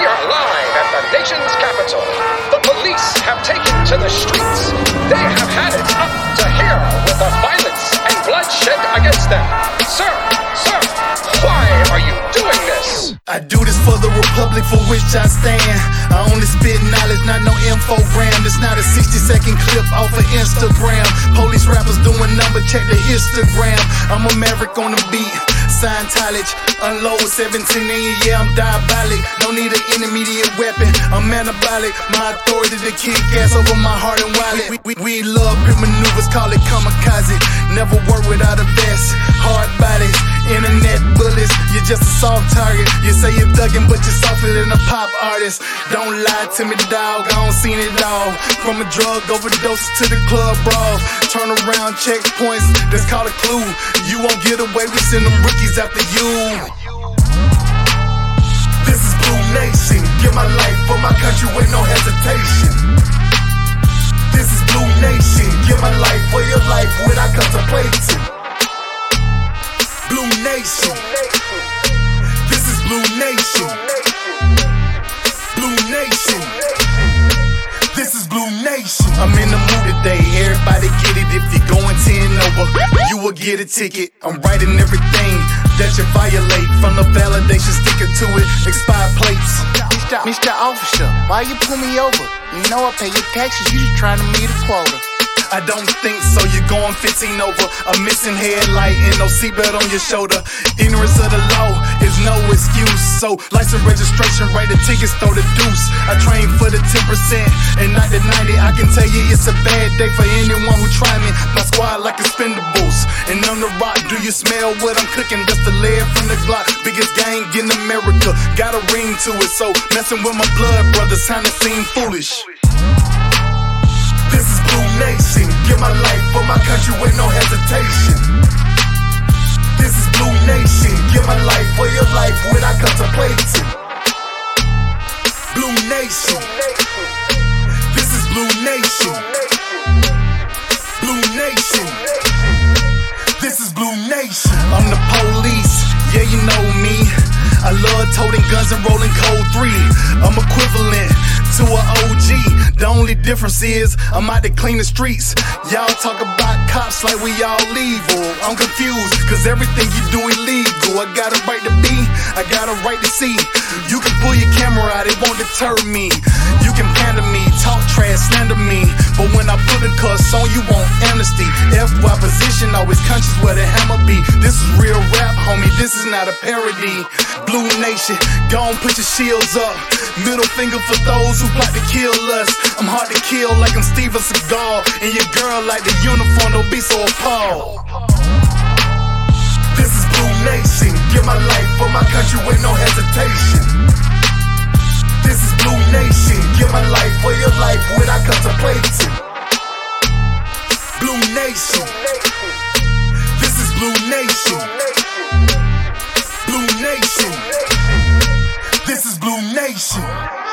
We are live at the nation's capital. The police have taken to the streets. They have had it up to here with the violence and bloodshed against them. Sir, why are you doing this? I do this for the republic for which I stand. I only spit knowledge, not no infogram. It's not a 60-second clip off of Instagram. Police rappers doing number, check the histogram. I'm a maverick on the beat. Scientology, unload 17 in, yeah, I'm diabolic. Don't need an intermediate weapon, I'm anabolic. My authority to kick ass over my heart and wallet. We love grit maneuvers, call it kamikaze. Never work without a vest, hard bodies, internet bullets. You're just a soft target. You say you're thugging, but you're softer than a pop artist. Don't lie to me, dog, I don't seen it all. From a drug overdose to the club brawl. Turn around, checkpoints, that's called a clue. You won't get away, we send them rookies after you. This is Blue Nation. Give my life for my country with no hesitation. This is Blue Nation. Give my life for your life without contemplating. Blue Nation. This is Blue Nation. Blue Nation. This is Blue Nation. I'm in the mood today, everybody get it. If you're going 10 over, you will get a ticket. I'm writing everything that you violate. From the validation, sticking to it, expired plates. Mr. Officer, why you pull me over? You know I pay your taxes, you just trying to meet a quota. I don't think so, you're going 15 over. A missing headlight and no seatbelt on your shoulder. Ignorance of the law is no excuse. So license registration, write the tickets, throw the deuce. I train for the 10% and not the 90. I can tell you it's a bad day for anyone who try me. My squad like expendables. And on the rock, do you smell what I'm cooking? That's the lead from the Glock. Biggest gang in America, got a ring to it. So messing with my blood brothers, time to seem foolish. This is Blue Nation. Give my life for my country with no hesitation. This is Blue Nation. Give my life for your life without contemplating. Blue Nation. This is Blue Nation. Blue Nation. This is Blue Nation. I'm the police, yeah, you know me. I love toting guns and rolling code 3. I'm equivalent to an OG. The only difference is I'm out to clean the streets. Y'all talk about cops like we all evil. I'm confused, cause everything you do illegal. I got a right to be, I got a right to see. You can pull your camera out, it won't deter me. You can pander me, talk trash, slander me. But when I put a cuss on, you want amnesty. FY position, always conscious where the hammer be. This is real rap, homie, this is not a parody. Blue Nation, go on, put your shields up. Middle finger for those who plot to kill us. I'm hard to kill like I'm Steven Seagal. And your girl like the uniform, don't be so appalled. This is Blue Nation. Give my life for my country with no hesitation. This is Blue Nation. Give my life for your life without contemplating. Blue Nation. This is Blue Nation. Blue Nation. This is Blue Nation.